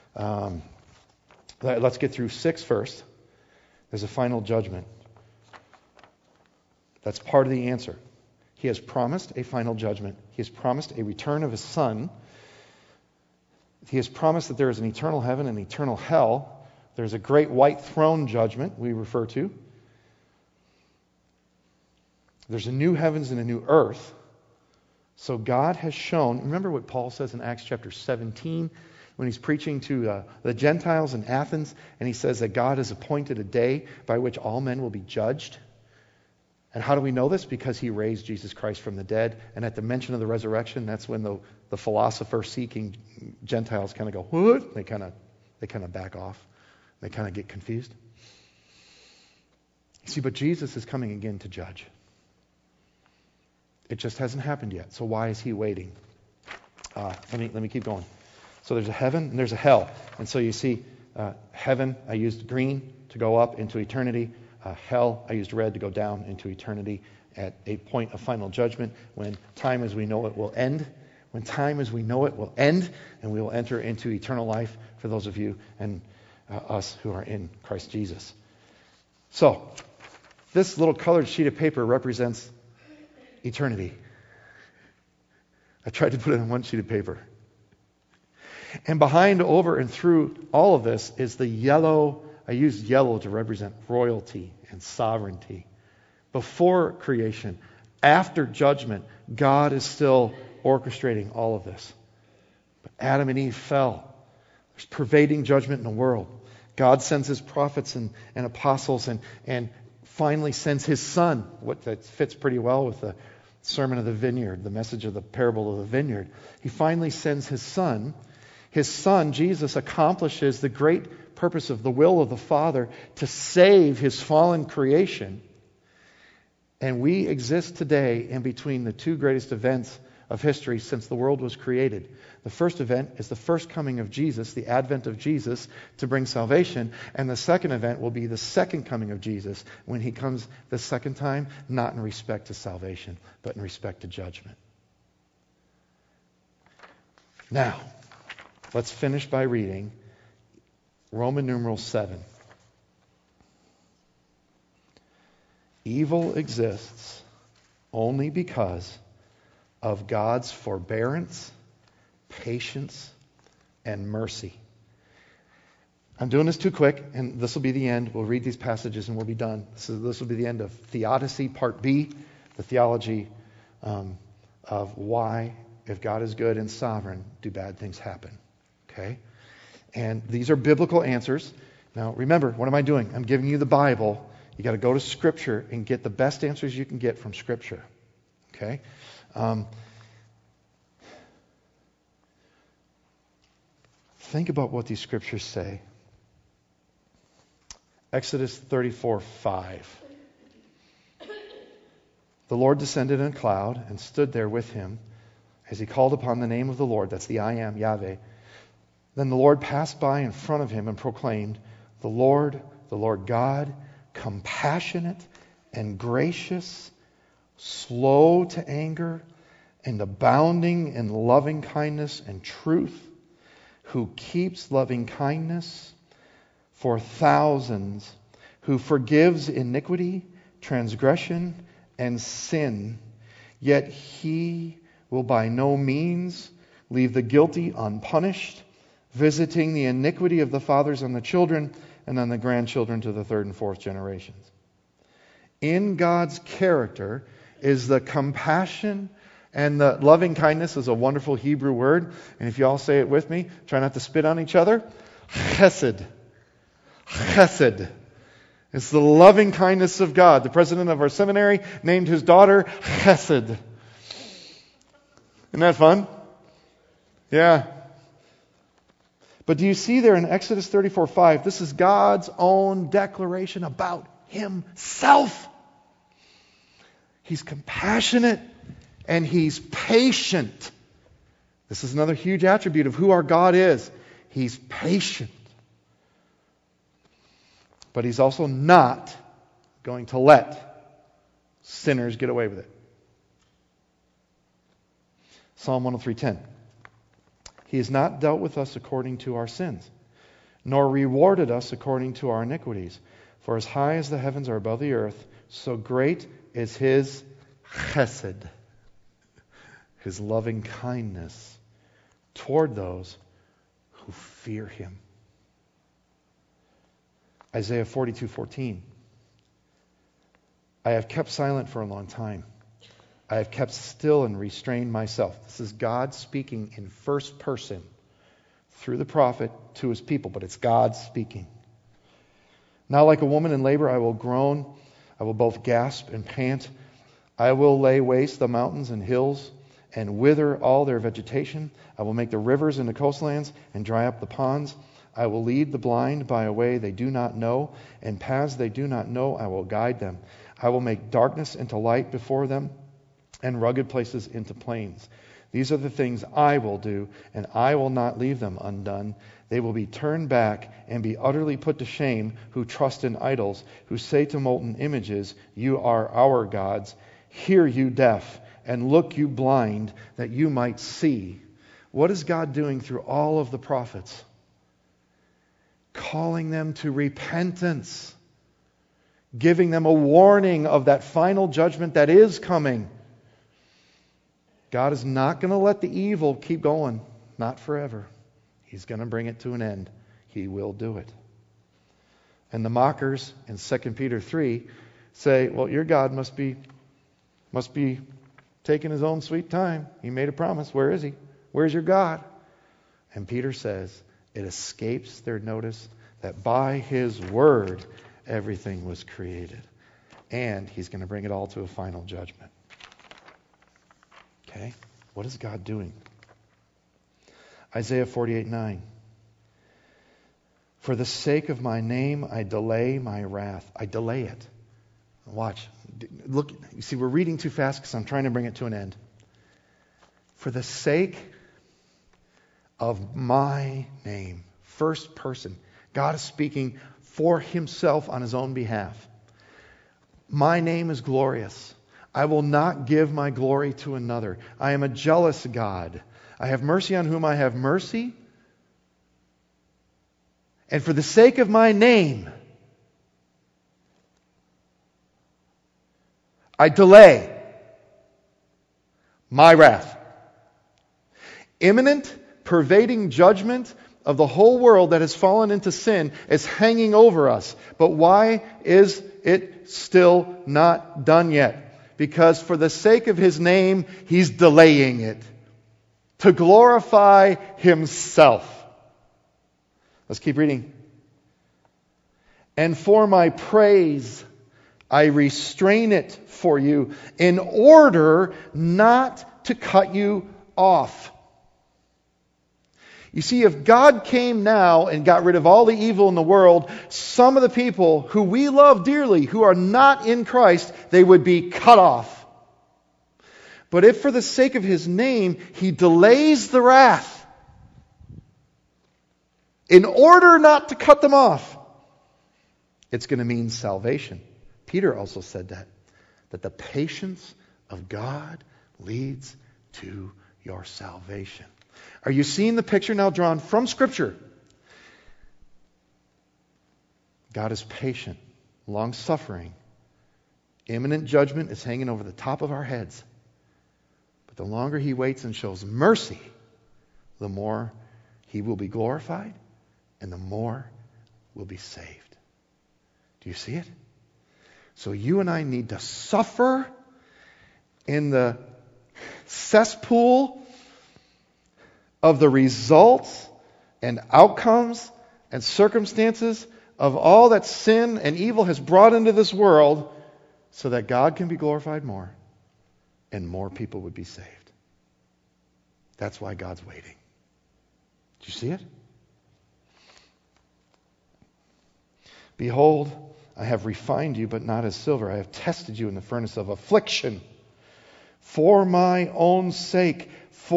let's get through 6 first. There's a final judgment. That's part of the answer. He has promised a final judgment. He has promised a return of his Son. He has promised that there is an eternal heaven and eternal hell. There's a great white throne judgment we refer to. There's a new heavens and a new earth. So God has shown, remember what Paul says in Acts chapter 17 when he's preaching to the Gentiles in Athens, and he says that God has appointed a day by which all men will be judged. And how do we know this? Because he raised Jesus Christ from the dead. And at the mention of the resurrection, that's when the philosopher-seeking Gentiles kind of go, what? They kind of back off. They kind of get confused. You see, but Jesus is coming again to judge. It just hasn't happened yet. So why is he waiting? Let me keep going. So there's a heaven and there's a hell. And so you see, heaven, I used green to go up into eternity. Hell, I used red to go down into eternity at a point of final judgment when time as we know it will end. When time as we know it will end, and we will enter into eternal life for those of you and us who are in Christ Jesus. So, this little colored sheet of paper represents eternity. I tried to put it on one sheet of paper. And behind, over, and through all of this is the yellow. I used yellow to represent royalty and sovereignty. Before creation, after judgment, God is still orchestrating all of this. But Adam and Eve fell. There's pervading judgment in the world. God sends his prophets and apostles and finally sends his son. That fits pretty well with the Sermon of the Vineyard, the message of the parable of the vineyard. He finally sends his son. His son, Jesus, accomplishes the great purpose of the will of the Father to save his fallen creation. And we exist today in between the two greatest events of history since the world was created. The first event is the first coming of Jesus, the advent of Jesus to bring salvation. And the second event will be the second coming of Jesus when he comes the second time, not in respect to salvation, but in respect to judgment. Now, let's finish by reading Roman numeral 7. Evil exists only because of God's forbearance, patience, and mercy. I'm doing this too quick, and this will be the end. We'll read these passages and we'll be done. So this will be the end of Theodicy, Part B, the theology of why, if God is good and sovereign, do bad things happen. Okay? And these are biblical answers. Now, remember, what am I doing? I'm giving you the Bible. You got to go to Scripture and get the best answers you can get from Scripture. Okay? Think about what these Scriptures say. Exodus 34:5. The Lord descended in a cloud and stood there with him as he called upon the name of the Lord. That's the I am, Yahweh. Then the Lord passed by in front of him and proclaimed, the Lord God, compassionate and gracious, slow to anger, and abounding in loving kindness and truth, who keeps loving kindness for thousands, who forgives iniquity, transgression, and sin, yet he will by no means leave the guilty unpunished, visiting the iniquity of the fathers on the children and on the grandchildren to the third and fourth generations. In God's character is the compassion and the loving kindness is a wonderful Hebrew word. And if you all say it with me, try not to spit on each other. Chesed. Chesed. It's the loving kindness of God. The president of our seminary named his daughter Chesed. Isn't that fun? Yeah. But do you see there in Exodus 34:5, this is God's own declaration about himself. He's compassionate and he's patient. This is another huge attribute of who our God is. He's patient. But he's also not going to let sinners get away with it. Psalm 103:10. He has not dealt with us according to our sins, nor rewarded us according to our iniquities. For as high as the heavens are above the earth, so great is his chesed, his loving kindness toward those who fear him. Isaiah 42:14. I have kept silent for a long time. I have kept still and restrained myself. This is God speaking in first person through the prophet to his people, but it's God speaking. Now like a woman in labor, I will groan. I will both gasp and pant. I will lay waste the mountains and hills and wither all their vegetation. I will make the rivers into coastlands and dry up the ponds. I will lead the blind by a way they do not know, and paths they do not know I will guide them. I will make darkness into light before them, and rugged places into plains. These are the things I will do, and I will not leave them undone. They will be turned back and be utterly put to shame who trust in idols, who say to molten images, you are our gods. Hear, you deaf, and look, you blind, that you might see. What is God doing through all of the prophets? Calling them to repentance, giving them a warning of that final judgment that is coming. God is not going to let the evil keep going, not forever. He's going to bring it to an end. He will do it. And the mockers in 2 Peter 3 say, well, your God must be taking his own sweet time. He made a promise. Where is he? Where's your God? And Peter says, it escapes their notice that by his word everything was created. And he's going to bring it all to a final judgment. Okay? What is God doing? Isaiah 48:9. For the sake of my name I delay my wrath. I delay it. Watch. Look, you see, we're reading too fast because I'm trying to bring it to an end. For the sake of my name. First person. God is speaking for himself on his own behalf. My name is glorious. I will not give my glory to another. I am a jealous God. I have mercy on whom I have mercy. And for the sake of my name, I delay my wrath. Imminent, pervading judgment of the whole world that has fallen into sin is hanging over us. But why is it still not done yet? Because for the sake of his name, he's delaying it to glorify himself. Let's keep reading. And for my praise, I restrain it for you in order not to cut you off. You see, if God came now and got rid of all the evil in the world, some of the people who we love dearly, who are not in Christ, they would be cut off. But if for the sake of his name, he delays the wrath in order not to cut them off, it's going to mean salvation. Peter also said that the patience of God leads to your salvation. Are you seeing the picture now drawn from Scripture? God is patient, long-suffering. Imminent judgment is hanging over the top of our heads. But the longer he waits and shows mercy, the more he will be glorified and the more will be saved. Do you see it? So you and I need to suffer in the cesspool of the results and outcomes and circumstances of all that sin and evil has brought into this world so that God can be glorified more and more people would be saved. That's why God's waiting. Do you see it? Behold, I have refined you, but not as silver. I have tested you in the furnace of affliction. For my own sake,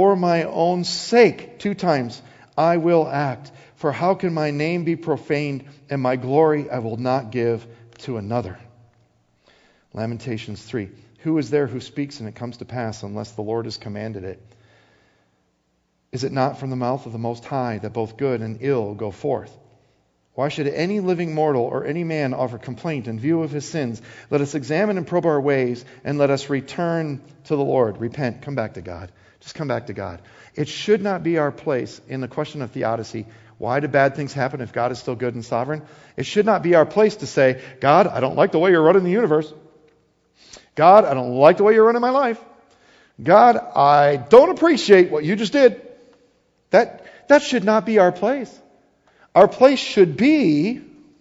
2 times, I will act. For how can my name be profaned, and my glory I will not give to another? Lamentations 3. Who is there who speaks and it comes to pass unless the Lord has commanded it? Is it not from the mouth of the Most High that both good and ill go forth? Why should any living mortal or any man offer complaint in view of his sins? Let us examine and probe our ways, and let us return to the Lord. Repent. Come back to God. Just come back to God. It should not be our place in the question of theodicy. Why do bad things happen if God is still good and sovereign? It should not be our place to say, God, I don't like the way you're running the universe. God, I don't like the way you're running my life. God, I don't appreciate what you just did. That should not be our place. Our place should be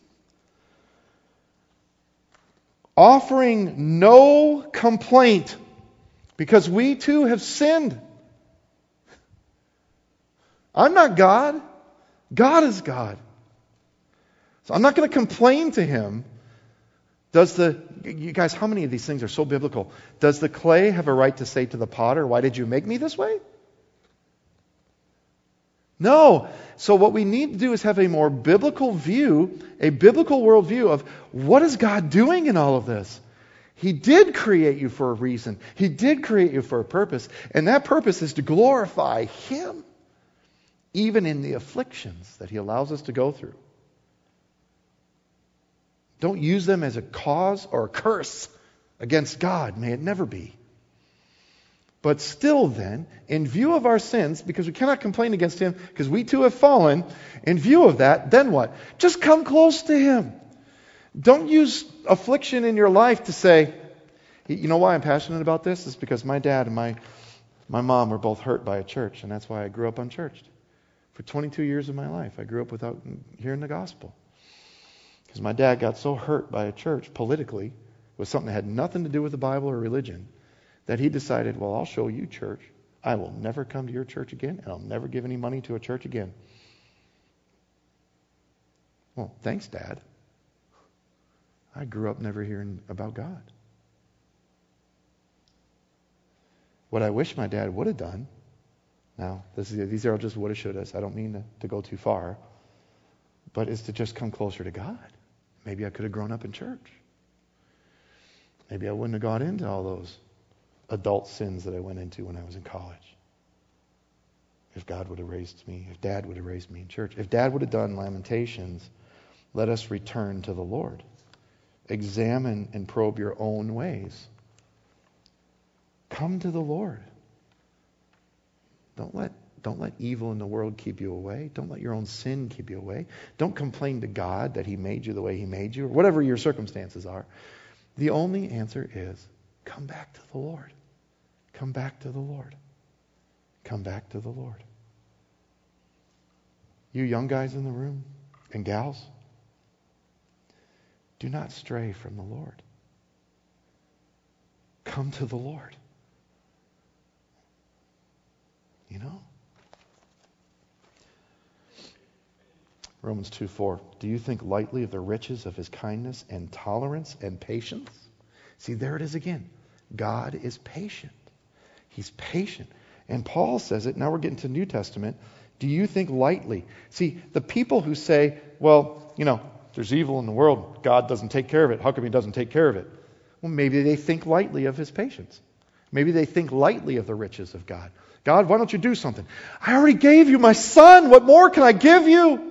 offering no complaint because we too have sinned. I'm not God. God is God. So I'm not going to complain to him. You guys, how many of these things are so biblical? Does the clay have a right to say to the potter, why did you make me this way? No. So what we need to do is have a more biblical view, a biblical worldview of what is God doing in all of this? He did create you for a reason. He did create you for a purpose. And that purpose is to glorify him, even in the afflictions that he allows us to go through. Don't use them as a cause or a curse against God. May it never be. But still then, in view of our sins, because we cannot complain against him, because we too have fallen, in view of that, then what? Just come close to him. Don't use affliction in your life to say, you know why I'm passionate about this? It's because my dad and my mom were both hurt by a church, and that's why I grew up unchurched. For 22 years of my life, I grew up without hearing the gospel. Because my dad got so hurt by a church politically, with something that had nothing to do with the Bible or religion, that he decided, well, I'll show you church. I will never come to your church again, and I'll never give any money to a church again. Well, thanks, Dad. I grew up never hearing about God. What I wish my dad would have done, now, these are all just woulda, shouldas. I don't mean to go too far, but is to just come closer to God. Maybe I could have grown up in church. Maybe I wouldn't have got into all those adult sins that I went into when I was in college. If God would have raised me, if Dad would have raised me in church, if Dad would have done Lamentations, let us return to the Lord. Examine and probe your own ways. Come to the Lord. Don't let evil in the world keep you away. Don't let your own sin keep you away. Don't complain to God that he made you the way he made you, or whatever your circumstances are. The only answer is come back to the Lord. Come back to the Lord. Come back to the Lord. You young guys in the room and gals, do not stray from the Lord. Come to the Lord. You know? Romans 2:4. Do you think lightly of the riches of his kindness and tolerance and patience? See, there it is again. God is patient. He's patient. And Paul says it. Now we're getting to New Testament. Do you think lightly? See, the people who say, well, there's evil in the world. God doesn't take care of it. How come he doesn't take care of it? Well, maybe they think lightly of his patience. Maybe they think lightly of the riches of God. God, why don't you do something? I already gave you my son. What more can I give you?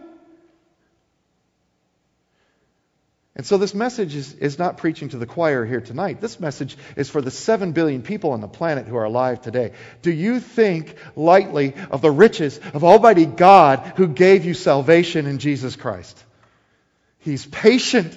And so this message is not preaching to the choir here tonight. This message is for the 7 billion people on the planet who are alive today. Do you think lightly of the riches of Almighty God who gave you salvation in Jesus Christ? He's patient.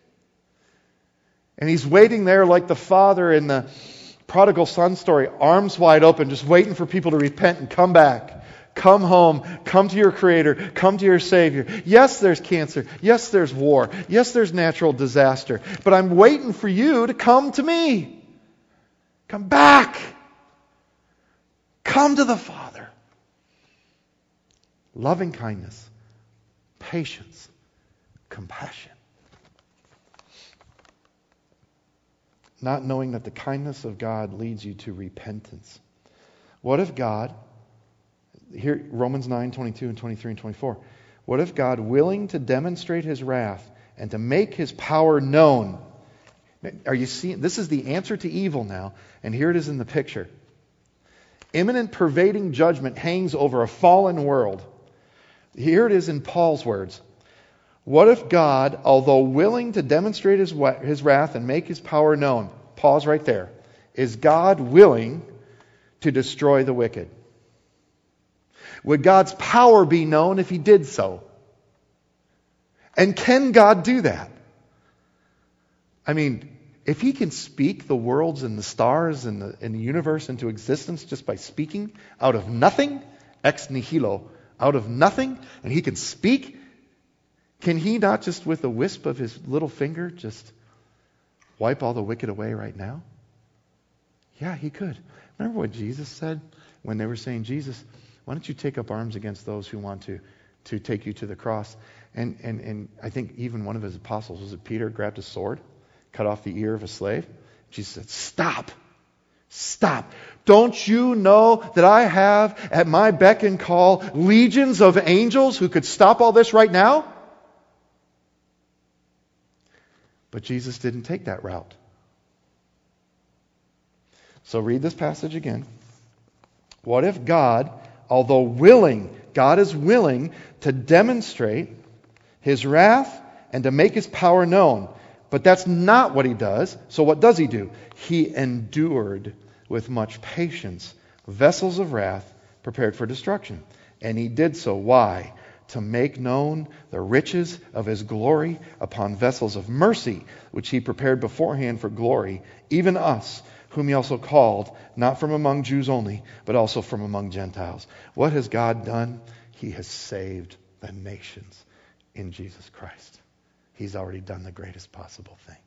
And he's waiting there like the father in the prodigal son story, arms wide open, just waiting for people to repent and come back. Come home. Come to your Creator. Come to your Savior. Yes, there's cancer. Yes, there's war. Yes, there's natural disaster. But I'm waiting for you to come to me. Come back. Come to the Father. Loving kindness, patience, compassion. Not knowing that the kindness of God leads you to repentance. What if God, here Romans 9, 22 and 23 and 24. What if God, willing to demonstrate his wrath and to make his power known. Are you seeing? This is the answer to evil now. And here it is in the picture. Imminent pervading judgment hangs over a fallen world. Here it is in Paul's words. What if God, although willing to demonstrate his wrath and make his power known, pause right there, is God willing to destroy the wicked? Would God's power be known if he did so? And can God do that? I mean, if he can speak the worlds and the stars and the universe into existence just by speaking out of nothing, ex nihilo, out of nothing, and he can speak, can he not just with a wisp of his little finger just wipe all the wicked away right now? Yeah, he could. Remember what Jesus said when they were saying, Jesus, why don't you take up arms against those who want to to take you to the cross. And I think even one of his apostles, was it Peter, grabbed a sword, cut off the ear of a slave. Jesus said, stop. Stop. Don't you know that I have at my beck and call legions of angels who could stop all this right now? But Jesus didn't take that route. So read this passage again. What if God, although willing, God is willing to demonstrate His wrath and to make His power known. But that's not what He does. So what does He do? He endured with much patience vessels of wrath prepared for destruction. And He did so. Why? To make known the riches of His glory upon vessels of mercy, which He prepared beforehand for glory, even us, whom He also called, not from among Jews only, but also from among Gentiles. What has God done? He has saved the nations in Jesus Christ. He's already done the greatest possible thing.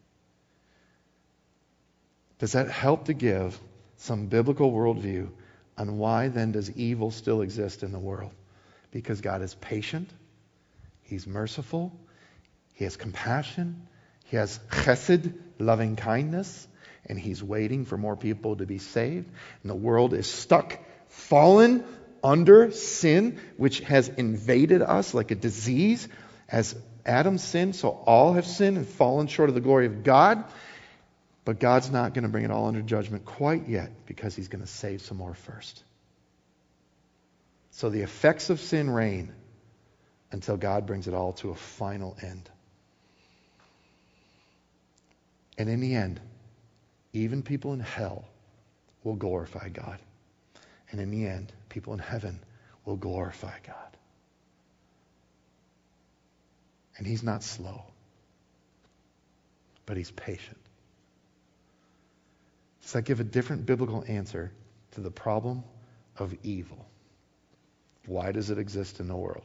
Does that help to give some biblical worldview on why then does evil still exist in the world? Because God is patient, He's merciful, He has compassion, He has chesed, loving kindness, and He's waiting for more people to be saved. And the world is stuck, fallen under sin, which has invaded us like a disease. As Adam sinned, so all have sinned and fallen short of the glory of God. But God's not going to bring it all under judgment quite yet, because He's going to save some more first. So the effects of sin reign until God brings it all to a final end. And in the end, even people in hell will glorify God. And in the end, people in heaven will glorify God. And He's not slow, but He's patient. Does that give a different biblical answer to the problem of evil? Why does it exist in the world?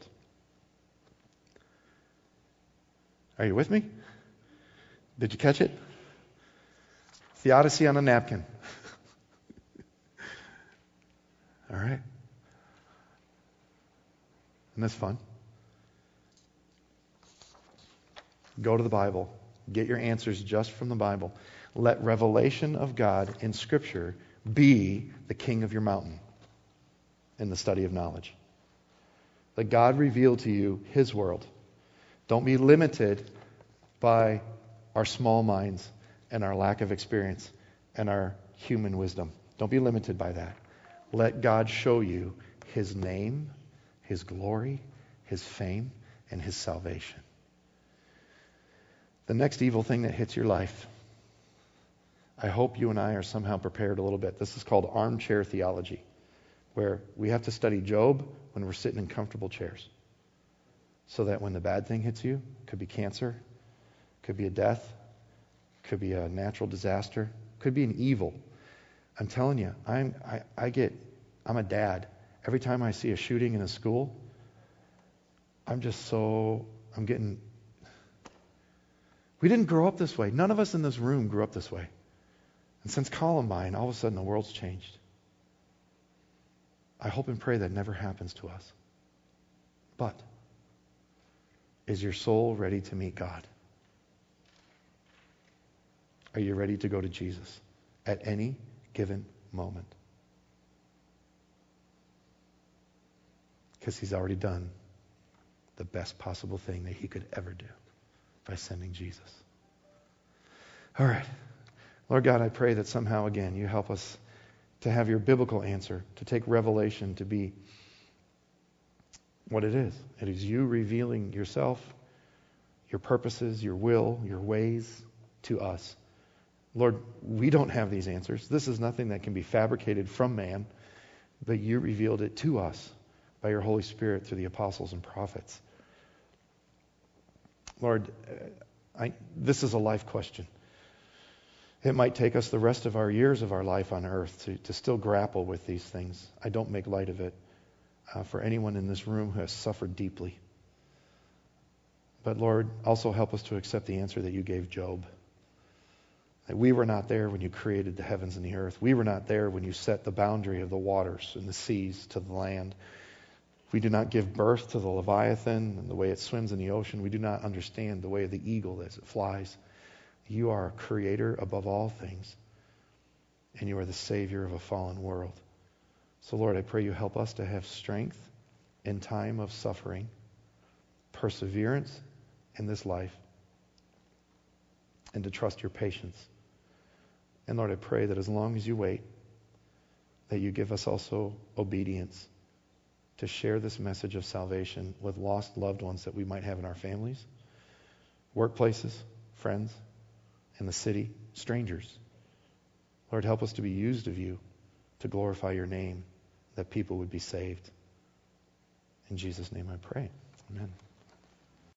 Are you with me? Did you catch it? Theodicy on a napkin. All right. Isn't this fun? Go to the Bible. Get your answers just from the Bible. Let revelation of God in Scripture be the king of your mountain in the study of knowledge. Let God reveal to you His world. Don't be limited by our small minds and our lack of experience and our human wisdom. Don't be limited by that. Let God show you His name, His glory, His fame, and His salvation. The next evil thing that hits your life, I hope you and I are somehow prepared a little bit. This is called armchair theology, where we have to study Job when we're sitting in comfortable chairs. So that when the bad thing hits you, could be cancer, could be a death, could be a natural disaster, could be an evil. I'm telling you, I'm a dad. Every time I see a shooting in a school, I'm getting... We didn't grow up this way. None of us in this room grew up this way. And since Columbine, all of a sudden the world's changed. I hope and pray that never happens to us. But is your soul ready to meet God? Are you ready to go to Jesus at any given moment? Because He's already done the best possible thing that He could ever do by sending Jesus. All right. Lord God, I pray that somehow again you help us to have your biblical answer, to take revelation to be what it is. It is you revealing yourself, your purposes, your will, your ways to us. Lord, we don't have these answers. This is nothing that can be fabricated from man, but you revealed it to us by your Holy Spirit through the apostles and prophets. Lord, this is a life question. It might take us the rest of our years of our life on earth to still grapple with these things. I don't make light of it for anyone in this room who has suffered deeply. But Lord, also help us to accept the answer that you gave Job. That we were not there when you created the heavens and the earth. We were not there when you set the boundary of the waters and the seas to the land. We do not give birth to the Leviathan and the way it swims in the ocean. We do not understand the way of the eagle as it flies. You are a creator above all things, and you are the Savior of a fallen world. So, Lord, I pray you help us to have strength in time of suffering, perseverance in this life, and to trust your patience. And Lord, I pray that as long as you wait, that you give us also obedience to share this message of salvation with lost loved ones that we might have in our families, workplaces, friends, in the city, strangers. Lord, help us to be used of you to glorify your name, that people would be saved. In Jesus' name I pray. Amen.